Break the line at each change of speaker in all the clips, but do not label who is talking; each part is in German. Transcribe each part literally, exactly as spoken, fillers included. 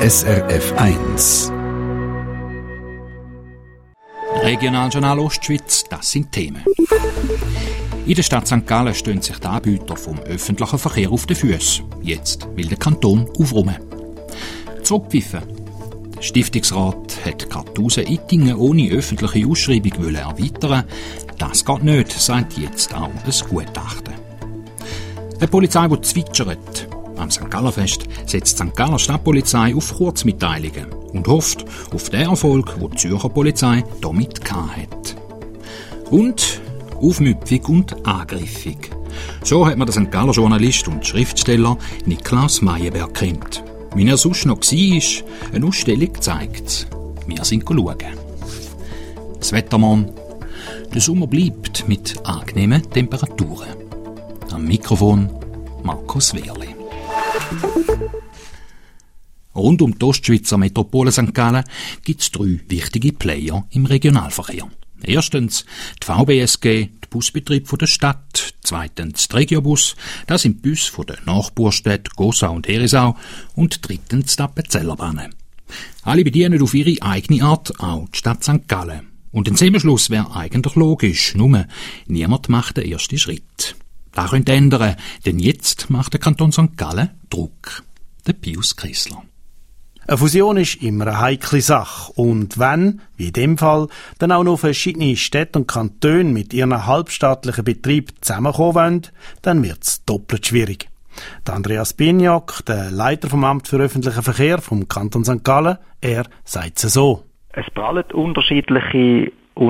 S R F eins.
Regionaljournal Ostschweiz, das sind Themen. In der Stadt Sankt Gallen stehen sich die Anbieter vom öffentlichen Verkehr auf den Füßen. Jetzt will der Kanton aufräumen. Zurückpfiffen. Der Stiftungsrat hat Kartusen-Ittingen ohne öffentliche Ausschreibung erweitern. Das geht nicht, sagt jetzt auch ein Gutachten. Eine Polizei, die zwitschert. Am Sankt Gallenfest setzt die Sankt Galler Stadtpolizei auf Kurzmitteilungen und hofft auf den Erfolg, den die Zürcher Polizei damit hat. Und aufmüpfig und angriffig. So hat man den Sankt Galler Journalist und Schriftsteller Niklaus Meyerberg kennt. Wie er sonst noch war, eine Ausstellung zeigt. Wir sind schauen. Das Wettermann. Der Sommer bleibt mit angenehmen Temperaturen. Am Mikrofon Markus Wehrli. Rund um die Ostschweizer Metropole Sankt Gallen gibt es drei wichtige Player im Regionalverkehr. Erstens die V B S G, der Busbetrieb der Stadt. Zweitens die Regiobus, das sind die Busse von den Nachbarstädten Gossau und Herisau. Und drittens die Appenzellerbahnen. Alle bedienen auf ihre eigene Art auch die Stadt Sankt Gallen. Und ein Zusammenschluss wäre eigentlich logisch, nur niemand macht den ersten Schritt. Das könnte ändern, denn jetzt macht der Kanton Sankt Gallen Druck. Der Pius Kressler.
Eine Fusion ist immer eine heikle Sache. Und wenn, wie in dem Fall, dann auch noch verschiedene Städte und Kantone mit ihren halbstaatlichen Betrieben zusammenkommen wollen, dann wird es doppelt schwierig. Der Andreas Biniak, der Leiter vom Amt für öffentlichen Verkehr vom Kanton Sankt Gallen, er sagt es so.
Es prallen unterschiedliche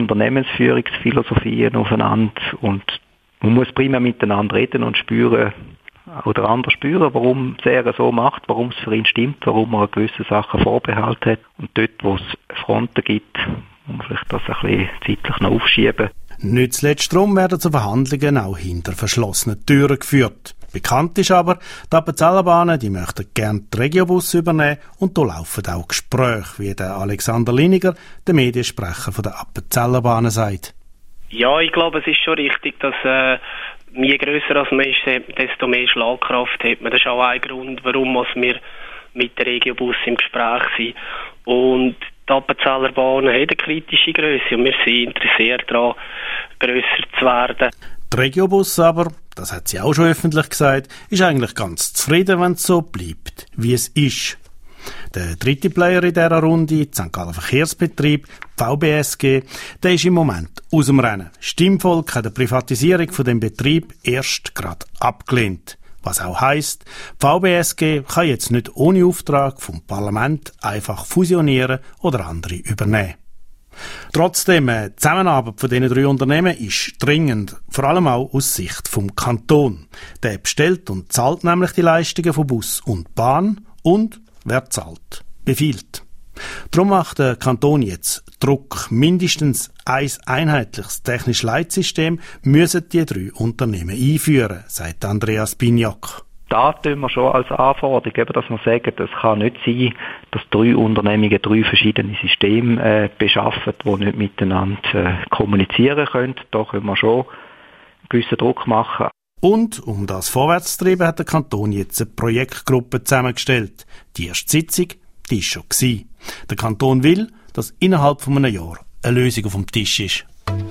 Unternehmensführungsphilosophien aufeinander und man muss prima miteinander reden und spüren, oder anders spüren, warum er so macht, warum es für ihn stimmt, warum er gewisse Sachen Vorbehalt hat. Und dort, wo es Fronten gibt, muss man vielleicht das ein bisschen zeitlich noch aufschieben.
Nicht zuletzt darum werden zu Verhandlungen auch hinter verschlossenen Türen geführt. Bekannt ist aber, die Appenzellerbahnen, die möchten gerne die Regiobus übernehmen und da laufen auch Gespräche, wie der Alexander Liniger, der Mediensprecher von der Appenzellerbahnen, sagt.
Ja, ich glaube, es ist schon richtig, dass äh, je grösser als man ist, desto mehr Schlagkraft hat man. Das ist auch ein Grund, warum wir mit der Regiobus im Gespräch sind. Und die Appenzellerbahnen haben eine kritische Grösse und wir sind interessiert daran, grösser zu werden.
Die Regiobus aber, das hat sie auch schon öffentlich gesagt, ist eigentlich ganz zufrieden, wenn es so bleibt, wie es ist. Der dritte Player in dieser Runde, die Sankt Galler Verkehrsbetrieb, V B S G, der ist im Moment aus dem Rennen. Stimmvolk hat die Privatisierung von dem Betrieb erst gerade abgelehnt. Was auch heisst, V B S G kann jetzt nicht ohne Auftrag vom Parlament einfach fusionieren oder andere übernehmen. Trotzdem, die Zusammenarbeit von diesen drei Unternehmen ist dringend, vor allem auch aus Sicht vom Kanton. Der bestellt und zahlt nämlich die Leistungen von Bus und Bahn und wer zahlt, befiehlt. Darum macht der Kanton jetzt Druck. Mindestens ein einheitliches technisches Leitsystem müssen die drei Unternehmen einführen, sagt Andreas Biniak.
Da tun wir schon als Anforderung, dass wir sagen, es kann nicht sein, dass drei Unternehmungen drei verschiedene Systeme äh, beschaffen, die nicht miteinander äh, kommunizieren können. Da können wir schon einen gewissen Druck machen.
Und um das vorwärts zu treiben, hat der Kanton jetzt eine Projektgruppe zusammengestellt. Die erste Sitzung, die war schon gewesen. Der Kanton will, dass innerhalb von einem Jahr eine Lösung auf dem Tisch ist.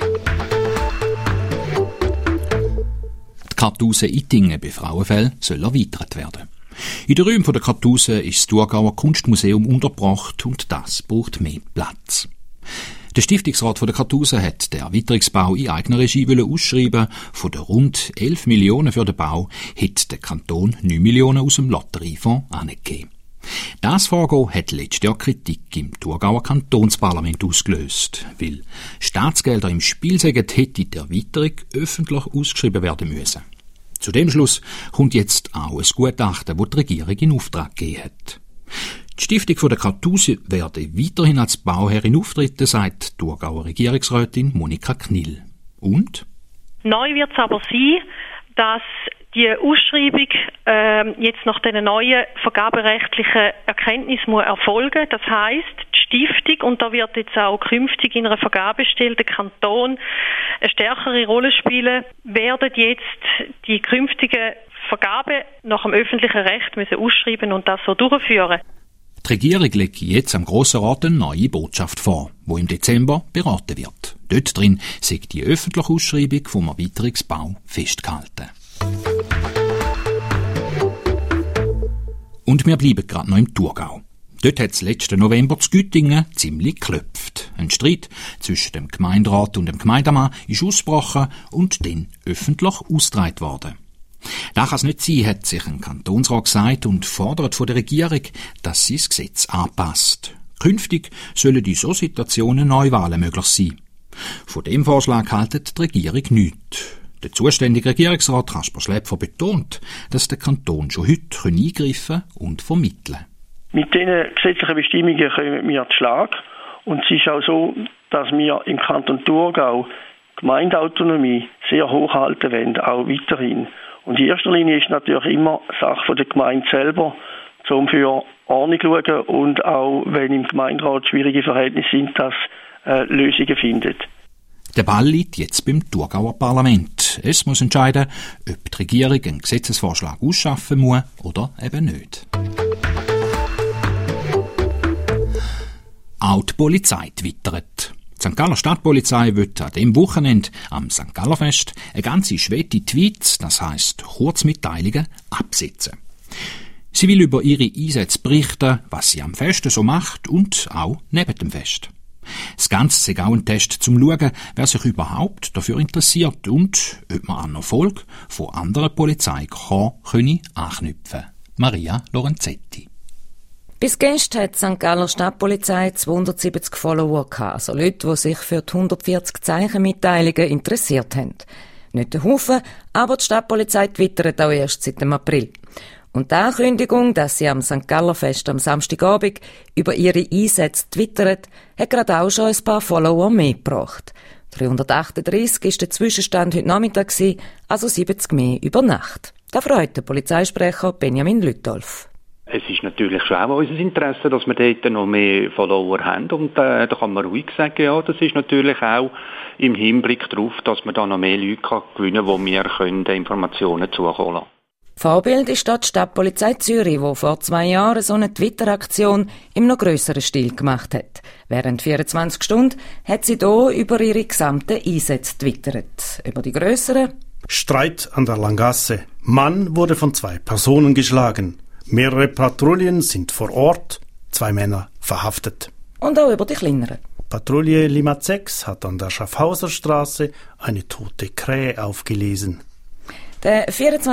Die Kartusen-Ittingen bei Frauenfeld soll erweitert werden. In den Räumen der Kartusen ist das Thurgauer Kunstmuseum untergebracht und das braucht mehr Platz. Der Stiftungsrat der Kartusen hat den Erweiterungsbau in eigener Regie ausschreiben. Von den rund elf Millionen für den Bau hat der Kanton neun Millionen aus dem Lotteriefonds angegeben. Das Vorgehen hat letztes Jahr Kritik im Thurgauer Kantonsparlament ausgelöst, weil Staatsgelder im Spiel seien, hätte die Erweiterung öffentlich ausgeschrieben werden müssen. Zu dem Schluss kommt jetzt auch ein Gutachten, das die Regierung in Auftrag gegeben hat. Die Stiftung der Kartusen werde weiterhin als Bauherrin auftreten, sagt die Thurgauer Regierungsrätin Monika Knill. Und?
Neu wird es aber sein, dass die Ausschreibung äh, jetzt nach den neuen vergaberechtlichen Erkenntnissen muss erfolgen. Das heisst, die Stiftung, und da wird jetzt auch künftig in einer Vergabestelle der Kanton eine stärkere Rolle spielen, werden jetzt die künftige Vergabe nach dem öffentlichen Recht müssen ausschreiben und das so durchführen.
Die Regierung legt jetzt am Grossen Rat eine neue Botschaft vor, die im Dezember beraten wird. Dort drin sei die öffentliche Ausschreibung vom Erweiterungsbau festgehalten. Und wir bleiben gerade noch im Thurgau. Dort hat es letzten November zu Güttingen ziemlich geklopft. Ein Streit zwischen dem Gemeinderat und dem Gemeindemann ist ausgebrochen und dann öffentlich ausgetragen worden. Das kann es nicht sein, hat sich ein Kantonsrat gesagt und fordert von der Regierung, dass sie das Gesetz anpasst. Künftig sollen in solchen Situationen Neuwahlen möglich sein. Von dem Vorschlag hält die Regierung nichts. Der zuständige Regierungsrat Kasper Schläpfer betont, dass der Kanton schon heute eingreifen und vermitteln kann.
Mit diesen gesetzlichen Bestimmungen kommen wir zu Schlag. Und es ist auch so, dass wir im Kanton Thurgau Gemeindeautonomie sehr hochhalten wollen, auch weiterhin. Und in erster Linie ist natürlich immer Sache der Gemeinde selber, um für Ordnung zu schauen und auch, wenn im Gemeinderat schwierige Verhältnisse sind, dass äh, Lösungen findet.
Der Ball liegt jetzt beim Thurgauer Parlament. Es muss entscheiden, ob die Regierung einen Gesetzesvorschlag ausschaffen muss oder eben nicht. Auch die Polizei twittert. Die Sankt Galler Stadtpolizei wird an dem Wochenende am Sankt Galler Fest eine ganze Schwede Tweets, das heisst Kurzmitteilungen, absetzen. Sie will über ihre Einsätze berichten, was sie am Fest so macht und auch neben dem Fest. Das Ganze ist auch ein Test zum Schauen, wer sich überhaupt dafür interessiert und ob man an Erfolg von anderen Polizeikorps anknüpfen können. Maria Lorenzetti.
Bis gestern hat die Sankt Galler Stadtpolizei zweihundertsiebzig Follower gehabt, also Leute, die sich für die hundertvierzig Zeichenmitteilungen interessiert haben. Nicht ein Haufen, aber die Stadtpolizei twittert auch erst seit dem April. Und die Ankündigung, dass sie am Sankt Galler Fest am Samstagabend über ihre Einsätze twittert, hat gerade auch schon ein paar Follower mehr gebracht. dreihundertachtunddreissig war der Zwischenstand heute Nachmittag, also siebzig mehr über Nacht. Das freut der Polizeisprecher Benjamin Lütolf.
Es ist natürlich schon auch unser Interesse, dass wir dort noch mehr Follower haben. Und äh, da kann man ruhig sagen, ja, das ist natürlich auch im Hinblick darauf, dass man da noch mehr Leute kann gewinnen kann, die wir können Informationen zukommen lassen.
Vorbild ist dort die Stadtpolizei Zürich, die vor zwei Jahren so eine Twitter-Aktion im noch grösseren Stil gemacht hat. Während vierundzwanzig Stunden hat sie hier über ihre gesamten Einsätze twittert. Über die grösseren.
Streit an der Langasse. Mann wurde von zwei Personen geschlagen. Mehrere Patrouillen sind vor Ort, zwei Männer verhaftet.
Und auch über die kleineren.
Patrouille Limmat sechs hat an der Schaffhauser Straße eine tote Krähe aufgelesen.
Der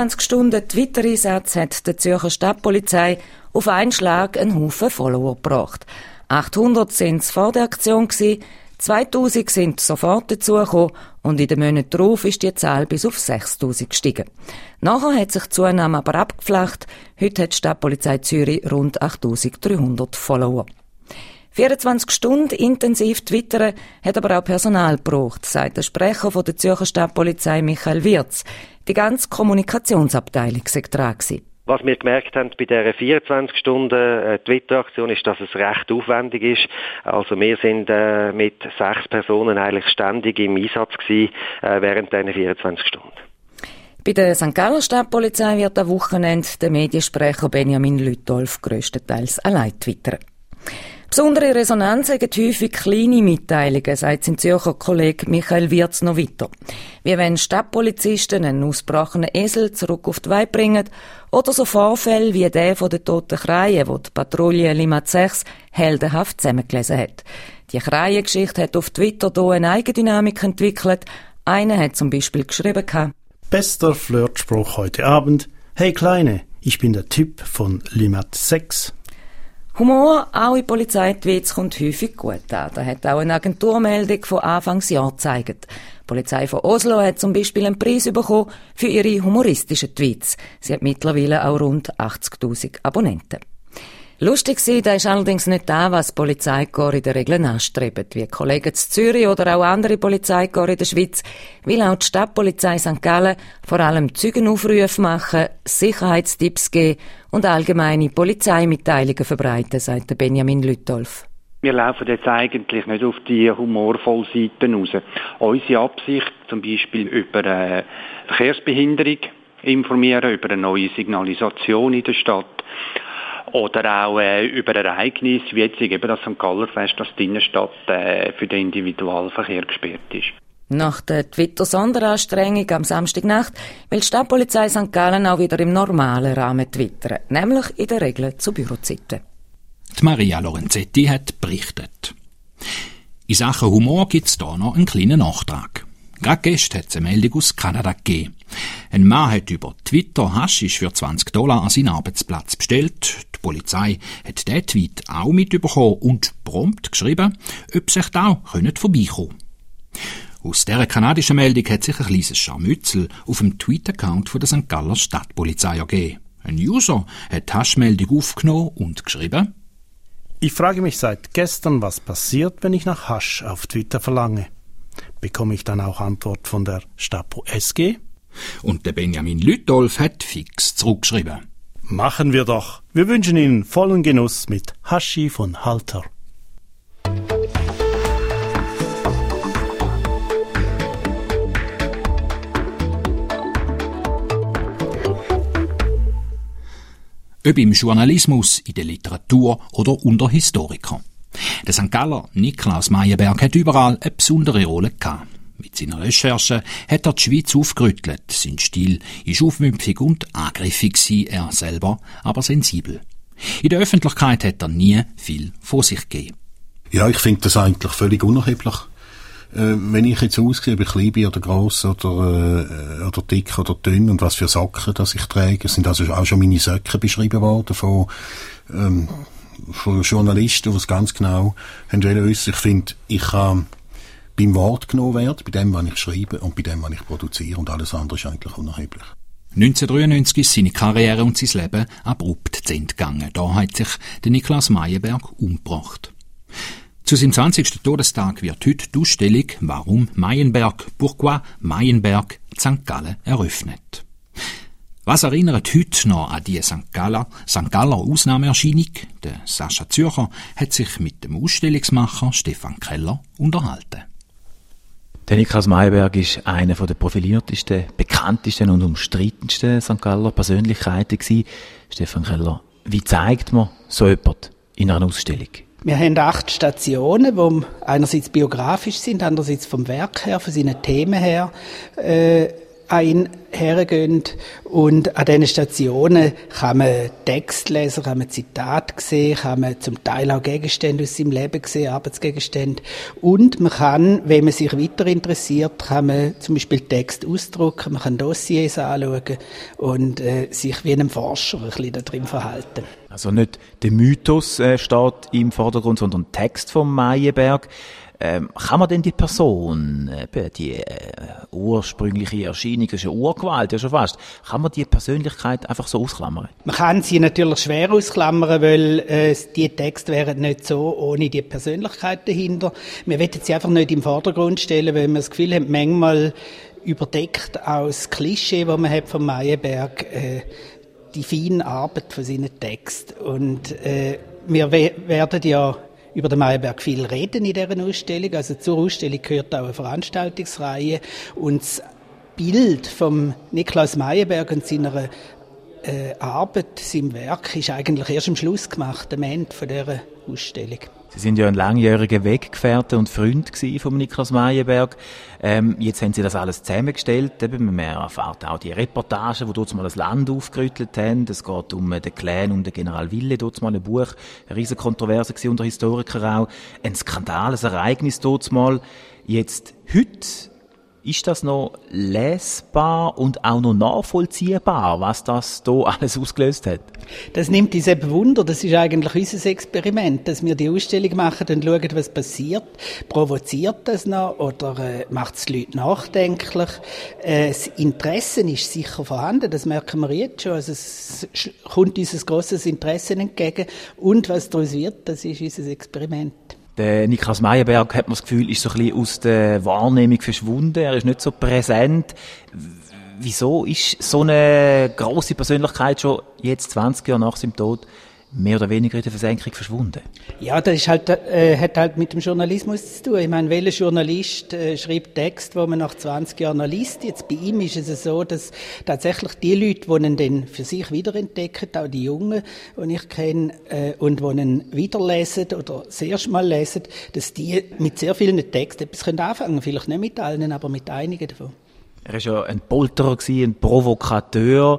vierundzwanzig-Stunden-Twitter-Einsatz hat der Zürcher Stadtpolizei auf einen Schlag einen Haufen Follower gebracht. achthundert waren es vor der Aktion, zweitausend sind sofort dazugekommen und in den Monaten darauf ist die Zahl bis auf sechstausend gestiegen. Nachher hat sich die Zunahme aber abgeflacht. Heute hat die Stadtpolizei Zürich rund achttausenddreihundert Follower. vierundzwanzig Stunden intensiv twittern hat aber auch Personal gebraucht, sagt der Sprecher von der Zürcher Stadtpolizei Michael Wirz. Die ganze Kommunikationsabteilung sei dran gewesen.
Was wir gemerkt haben bei dieser vierundzwanzig Stunden äh, Twitter-Aktion ist, dass es recht aufwendig ist. Also wir sind äh, mit sechs Personen eigentlich ständig im Einsatz gewesen, äh, während dieser vierundzwanzig Stunden.
Bei der Sankt Galler Stadtpolizei wird am Wochenende der Mediensprecher Benjamin Lütolf grösstenteils allein twittern. Besondere Resonanz haben häufig kleine Mitteilungen, sagt sein Zürcher Kollege Michael Wirz noch weiter. Wie wenn Stadtpolizisten einen ausgebrochenen Esel zurück auf die Weide bringen oder so Vorfälle wie der von der toten Krähe, wo die Patrouille Limmat sechs heldenhaft zusammengelesen hat. Die Krähengeschichte hat auf Twitter hier eine Eigendynamik entwickelt. Einer hat zum Beispiel geschrieben:
Bester Flirtspruch heute Abend. Hey Kleine, ich bin der Typ von Limmat sechs.
Humor, auch in Polizeitweets, kommt häufig gut an. Da hat auch eine Agenturmeldung von Anfangsjahr gezeigt. Die Polizei von Oslo hat zum Beispiel einen Preis bekommen für ihre humoristischen Tweets. Sie hat mittlerweile auch rund achtzigtausend Abonnenten. Lustig war, das ist allerdings nicht das, was die Polizeikorps in der Regel anstreben. Wie Kollegen in Zürich oder auch andere Polizeikorps in der Schweiz will auch die Stadtpolizei Sankt Gallen vor allem Zeugenaufrufe machen, Sicherheitstipps geben und allgemeine Polizeimitteilungen verbreiten, sagt Benjamin Lütolf.
Wir laufen jetzt eigentlich nicht auf die humorvollen Seiten raus. Unsere Absicht, zum Beispiel über eine Verkehrsbehinderung informieren, über eine neue Signalisation in der Stadt oder auch äh, über Ereignisse, wie jetzt eben das Sankt Galler Fest, das die Innenstadt äh, für den Individualverkehr gesperrt ist.
Nach der Twitter-Sonderanstrengung am Samstagnacht will die Stadtpolizei Sankt Gallen auch wieder im normalen Rahmen twittern, nämlich in der Regel zu Bürozeiten.
Die Maria Lorenzetti hat berichtet. In Sachen Humor gibt's da noch einen kleinen Nachtrag. Gerade gestern hat es eine Meldung aus Kanada gegeben. Ein Mann hat über Twitter Haschisch für zwanzig Dollar an seinen Arbeitsplatz bestellt. Die Polizei hat diesen Tweet auch mitbekommen und prompt geschrieben, ob sich da auch vorbeikommen können. Aus dieser kanadischen Meldung hat sich ein kleines Scharmützel auf dem Tweet-Account von der Sankt Galler Stadtpolizei ergeben. Ein User hat die Haschmeldung aufgenommen und geschrieben:
Ich frage mich seit gestern, was passiert, wenn ich nach Hasch auf Twitter verlange. Bekomme ich dann auch Antwort von der Stapo S G?
Und der Benjamin Lütolf hat fix zurückgeschrieben:
Machen wir doch. Wir wünschen Ihnen vollen Genuss mit Haschi von Halter.
Ob im Journalismus, in der Literatur oder unter Historikern. Der Sankt Galler Niklaus Meyerberg hat überall eine besondere Rolle gehabt. Mit seiner Recherche hat er die Schweiz aufgerüttelt. Sein Stil ist aufmüpfig und angriffig gewesen, er selber aber sensibel. In der Öffentlichkeit hat er nie viel von sich gegeben.
Ja, ich finde das eigentlich völlig unerheblich. Äh, wenn ich jetzt aussehe, ob ich klein bin oder gross oder, äh, oder dick oder dünn und was für Socken das ich trage, es sind also auch schon meine Socken beschrieben worden von, ähm, von Journalisten, die es ganz genau haben wollen wissen. Ich finde, ich kann beim Wort genommen werden, bei dem, was ich schreibe und bei dem, was ich produziere, und alles andere ist eigentlich unerheblich.
neunzehnhundertdreiundneunzig ist seine Karriere und sein Leben abrupt zu Ende gegangen. Da hat sich der Niklaus Meyerberg umgebracht. Zu seinem zwanzigsten Todestag wird heute die Ausstellung «Warum Meyerberg? Pourquoi Meyerberg?» Sankt Gallen eröffnet. Was erinnert heute noch an die Sankt Galler, Sankt Galler Ausnahmeerscheinung? Der Sascha Zürcher hat sich mit dem Ausstellungsmacher Stefan Keller unterhalten.
Der Niklaus Meyerberg ist einer der profiliertesten, bekanntesten und umstrittensten Sankt Galler Persönlichkeiten gewesen. Stefan Keller, wie zeigt man so jemand in einer Ausstellung?
Wir haben acht Stationen, die einerseits biografisch sind, andererseits vom Werk her, von seinen Themen her, äh, ein hergehen. Und an diesen Stationen kann man Text lesen, kann man Zitate sehen, kann man zum Teil auch Gegenstände aus seinem Leben sehen, Arbeitsgegenstände. Und man kann, wenn man sich weiter interessiert, kann man zum Beispiel Text ausdrucken, man kann Dossiers anschauen und äh, sich wie einem Forscher ein bisschen da drin verhalten.
Also nicht der Mythos äh, steht im Vordergrund, sondern der Text vom Meyerberg. Ähm, kann man denn die Person, äh, die äh, ursprüngliche Erscheinung, das ist ja Urgewalt, ja schon fast, kann man die Persönlichkeit einfach so ausklammern?
Man kann sie natürlich schwer ausklammern, weil äh, die Texte wären nicht so ohne die Persönlichkeit dahinter. Wir wollen sie einfach nicht im Vordergrund stellen, weil wir das Gefühl haben, manchmal überdeckt auch das Klischee, das man hat von Meyerberg, äh, die feine Arbeit von seinen Texten. Und äh, wir we- werden ja über den Meyerberg viel reden in dieser Ausstellung. Also zur Ausstellung gehört auch eine Veranstaltungsreihe. Und das Bild vom Niklaus Meyerberg und seiner äh, Arbeit, seinem Werk, ist eigentlich erst am Schluss gemacht, am Ende von dieser Ausstellung.
Sie sind ja ein langjähriger Weggefährte und Freund von Niklaus Meyerberg. Ähm, jetzt haben Sie das alles zusammengestellt. Eben, man erfährt auch die Reportagen, die dort mal das Land aufgerüttelt haben. Es geht um den Clan und den General Wille, dort mal ein Buch, eine riesen Kontroverse gewesen unter Historikern auch. Ein Skandal, ein Ereignis dort mal. Jetzt, heute, ist das noch lesbar und auch noch nachvollziehbar, was das da alles ausgelöst hat?
Das nimmt uns eben Wunder. Das ist eigentlich unser Experiment, dass wir die Ausstellung machen und schauen, was passiert. Provoziert das noch oder äh, macht es die Leute nachdenklich? Äh, das Interesse ist sicher vorhanden, das merken wir jetzt schon. Also es kommt uns ein grosses Interesse entgegen. Und was daraus wird, das ist unser Experiment.
Der Niklaus Meyerberg, hat man das Gefühl, ist so ein bisschen aus der Wahrnehmung verschwunden. Er ist nicht so präsent. Wieso ist so eine grosse Persönlichkeit schon jetzt zwanzig Jahre nach seinem Tod mehr oder weniger in der Versenkung verschwunden.
Ja, das ist halt, äh, hat halt mit dem Journalismus zu tun. Ich meine, welcher Journalist äh, schreibt Text, wo man nach zwanzig Jahren noch liest? Jetzt bei ihm ist es so, dass tatsächlich die Leute, die ihn dann für sich wiederentdecken, auch die Jungen, die ich kenne, äh, und die ihn wiederlesen oder das erste Mal lesen, dass die mit sehr vielen Texten etwas anfangen können. Vielleicht nicht mit allen, aber mit einigen davon.
Er war ja ein Polterer, ein Provokateur,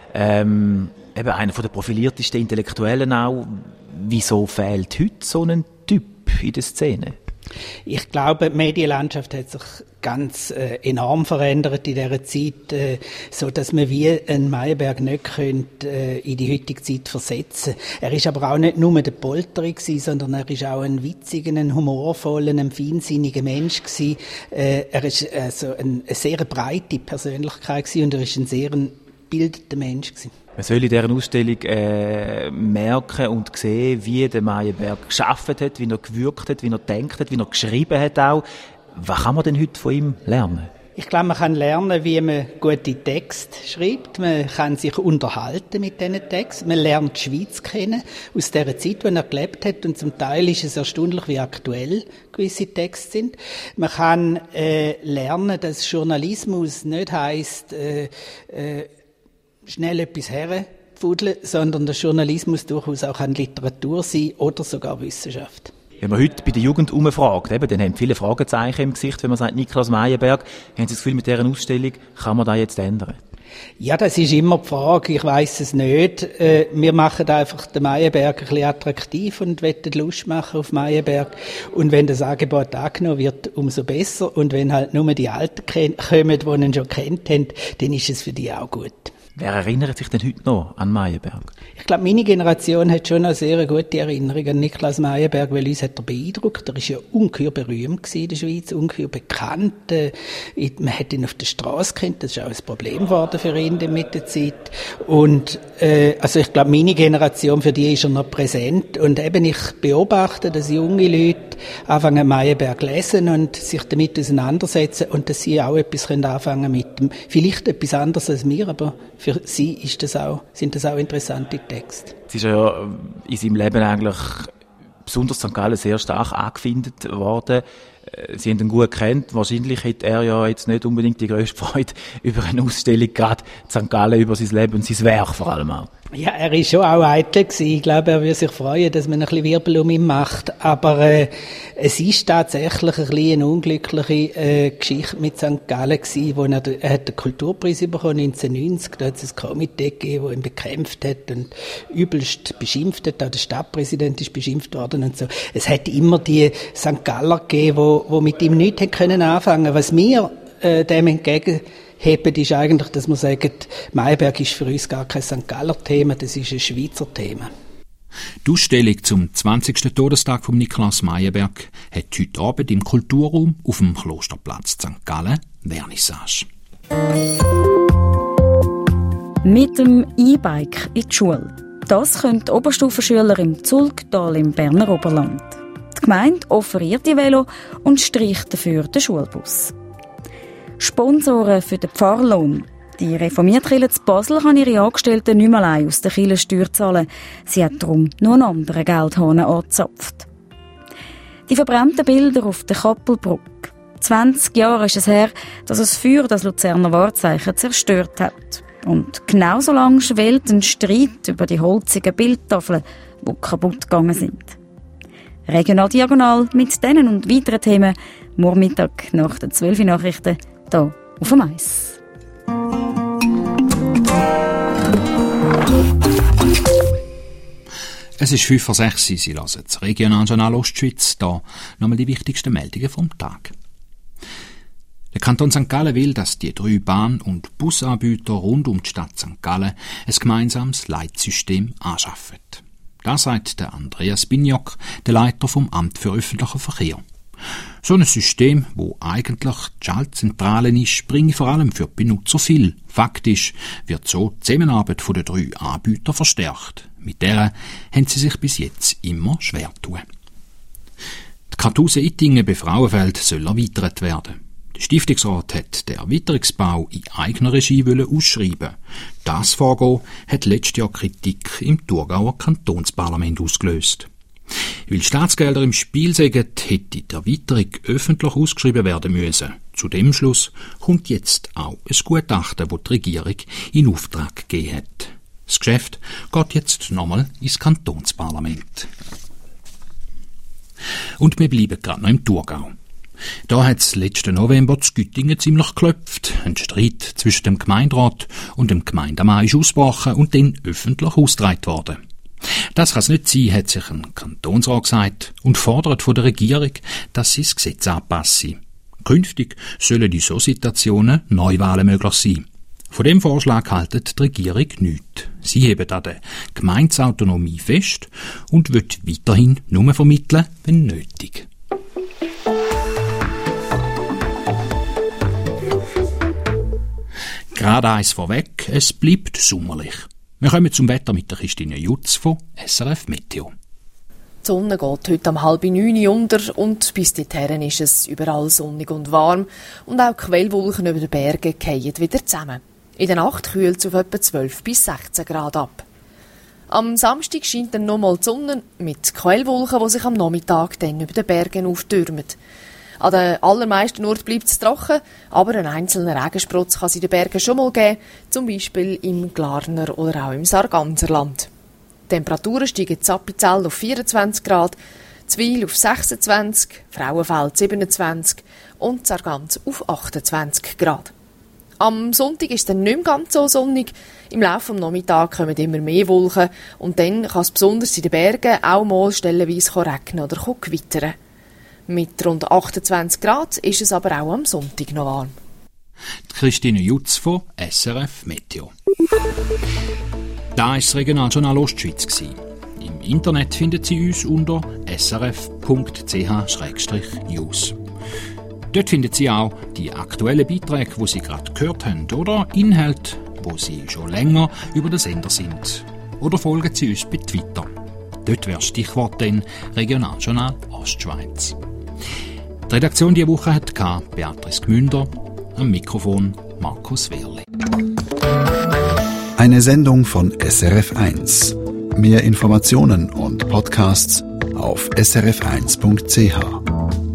ähm, eben einer der profiliertesten Intellektuellen auch. Wieso fehlt heute so ein Typ in der Szene?
Ich glaube, die Medienlandschaft hat sich ganz äh, enorm verändert in dieser Zeit, äh, so dass man wie einen Meyerberg nicht könnte, äh, in die heutige Zeit versetzen. Er ist aber auch nicht nur der Polterer gewesen, sondern er ist auch ein witziger, ein humorvoller, ein feinsinniger Mensch gewesen. Äh, er ist also ein, eine sehr breite Persönlichkeit gewesen und er ist ein sehr gebildeter Mensch gewesen.
Man soll in dieser Ausstellung äh, merken und sehen, wie der Meyerberg gearbeitet hat, wie er gewirkt hat, wie er gedacht hat, wie er geschrieben hat auch. Was kann man denn heute von ihm lernen?
Ich glaube, man kann lernen, wie man gute Texte schreibt. Man kann sich unterhalten mit diesen Texten. Man lernt die Schweiz kennen, aus der Zeit, in der er gelebt hat. Und zum Teil ist es erstaunlich, wie aktuell gewisse Texte sind. Man kann äh, lernen, dass Journalismus nicht heisst, äh, äh, schnell etwas herfudeln, sondern der Journalismus durchaus auch an Literatur sein oder sogar Wissenschaft.
Wenn man heute bei der Jugend umfragt, eben, dann haben viele Fragezeichen im Gesicht, wenn man sagt, Niklas Meyerberg, haben Sie das Gefühl, mit dieser Ausstellung kann man das jetzt ändern?
Ja, das ist immer die Frage. Ich weiss es nicht. Äh, wir machen einfach den Meyerberg ein bisschen attraktiv und wollen Lust machen auf Meyerberg. Und wenn das Angebot angenommen wird, umso besser. Und wenn halt nur die Alten kommen, die ihn schon kennt haben, dann ist es für die auch gut.
Wer erinnert sich denn heute noch an Meyerberg?
Ich glaube, meine Generation hat schon eine sehr gute Erinnerung an Niklas Meyerberg, weil uns hat er beeindruckt. Er war ja ungeheuer berühmt in der Schweiz, ungeheuer bekannt. Man hat ihn auf der Straße kennt, das ist auch ein Problem geworden für ihn mit der Zeit. Und äh, also ich glaube, meine Generation, für die ist er noch präsent. Und eben, ich beobachte, dass junge Leute anfangen Meyerberg lesen und sich damit auseinandersetzen und dass sie auch etwas können anfangen mit dem, vielleicht etwas anderes als wir, aber für sie ist das auch, sind das auch interessante Texte.
Es ist ja in seinem Leben eigentlich besonders Sankt Gallen sehr stark angefindet worden. Sie haben ihn gut gekannt. Wahrscheinlich hätte er ja jetzt nicht unbedingt die grösste Freude über eine Ausstellung, gerade Sankt Gallen, über sein Leben und sein Werk vor allem auch.
Ja, er ist schon auch eitel gewesen. Ich glaube, er würde sich freuen, dass man ein bisschen Wirbel um ihn macht. Aber äh, es ist tatsächlich ein bisschen eine unglückliche äh, Geschichte mit Sankt Gallen gewesen, wo er, er hat den Kulturpreis bekommen neunzehnhundertneunzig. Da hat es ein Komitee gegeben, das ihn bekämpft hat und übelst beschimpft hat. Auch der Stadtpräsident ist beschimpft worden und so. Es hat immer die Sankt Galler gegeben, wo, wo mit ihm nichts können anfangen. Was wir äh, dem entgegen Heben ist eigentlich, dass wir sagen, Meyerberg ist für uns gar kein Sankt Galler Thema, das ist ein Schweizer Thema.
Die Ausstellung zum zwanzigsten Todestag von Niklas Meyerberg hat heute Abend im Kulturraum auf dem Klosterplatz Sankt Gallen Vernissage.
Mit dem E-Bike in die Schule. Das können die Oberstufenschüler im Zulgtal im Berner Oberland. Die Gemeinde offeriert die Velo und streicht dafür den Schulbus. Sponsoren für den Pfarrlohn. Die reformierte Kirche zu Basel kann ihre Angestellten nicht mehr allein aus der Kirchensteuer zahlen. Sie hat darum noch einen anderen Geldhahn angezapft. Die verbrannten Bilder auf der Kappelbrücke. zwanzig Jahre ist es her, dass das Feuer das Luzerner Wahrzeichen zerstört hat. Und genauso lang schwelt ein Streit über die holzigen Bildtafeln, die kaputt gegangen sind. Regional Diagonal mit diesen und weiteren Themen morgen Mittag nach den zwölf Nachrichten hier auf dem Eis.
Es ist fünf vor sechs, Sie hören das Regionaljournal Ostschweiz, hier nochmal die wichtigsten Meldungen vom Tag. Der Kanton Sankt Gallen will, dass die drei Bahn- und Busanbieter rund um die Stadt Sankt Gallen ein gemeinsames Leitsystem anschaffen. Das sagt der Andreas Binjock, der Leiter vom Amt für öffentlichen Verkehr. So ein System, wo eigentlich die Schaltzentrale ist, bringt vor allem für die Benutzer viel. Faktisch wird so die Zusammenarbeit der drei Anbieter verstärkt. Mit der haben sie sich bis jetzt immer schwer getan. Die Kartuse Ittingen bei Frauenfeld soll erweitert werden. Der Stiftungsrat hat den Erweiterungsbau in eigener Regie ausschreiben. Das Vorgehen hat letztes Jahr Kritik im Thurgauer Kantonsparlament ausgelöst. Weil Staatsgelder im Spiel sind, hätte die Erweiterung öffentlich ausgeschrieben werden müssen. Zu dem Schluss kommt jetzt auch ein Gutachten, das die Regierung in Auftrag gegeben hat. Das Geschäft geht jetzt nochmal ins Kantonsparlament. Und wir bleiben gerade noch im Thurgau. Da hat es letzten November zu Güttingen ziemlich geklopft. Ein Streit zwischen dem Gemeinderat und dem Gemeindemann ist ausgebrochen und dann öffentlich ausgetragen worden. Das kann es nicht sein, hat sich ein Kantonsrat gesagt und fordert von der Regierung, dass sie das Gesetz anpassen. Künftig sollen in solchen Situationen Neuwahlen möglich sein. Von dem Vorschlag hält die Regierung nichts. Sie heben an der Gemeindeautonomie fest und wird weiterhin nur vermitteln, wenn nötig. Gerade eins vorweg, es bleibt sommerlich. Wir kommen zum Wetter mit der Christine Jutz von S R F Meteo.
Die Sonne geht heute um halb neun unter und bis dorthin ist es überall sonnig und warm und auch die Quellwolken über den Bergen fallen wieder zusammen. In der Nacht kühlt es auf etwa zwölf bis sechzehn Grad ab. Am Samstag scheint dann nochmal die Sonne mit Quellwolken, die sich am Nachmittag dann über den Bergen auftürmen. An den allermeisten Orten bleibt es trocken, aber einen einzelnen Regensprotz kann es in den Bergen schon mal geben, zum Beispiel im Glarner oder auch im Sarganserland. Die Temperaturen steigen in Appenzell auf vierundzwanzig Grad, Zwil auf sechsundzwanzig, Frauenfeld siebenundzwanzig und Sargans auf achtundzwanzig Grad. Am Sonntag ist es dann nicht mehr ganz so sonnig. Im Laufe des Nachmittags kommen immer mehr Wolken und dann kann es besonders in den Bergen auch mal stellenweise regnen oder gewittern. Mit rund achtundzwanzig Grad ist es aber auch am Sonntag noch warm.
Christine Jutz von S R F Meteo. Da war das Regionaljournal Ostschweiz. Im Internet finden Sie uns unter s r f punkt c h slash news. Dort finden Sie auch die aktuellen Beiträge, die Sie gerade gehört haben, oder Inhalte, wo Sie schon länger über den Sender sind. Oder folgen Sie uns bei Twitter. Dort wäre Stichwort dann Regionaljournal Ostschweiz. Die Redaktion diese Woche hat Beatrice Gmünder, am Mikrofon Markus Wehrli.
Eine Sendung von S R F eins. Mehr Informationen und Podcasts auf s r f eins punkt c h.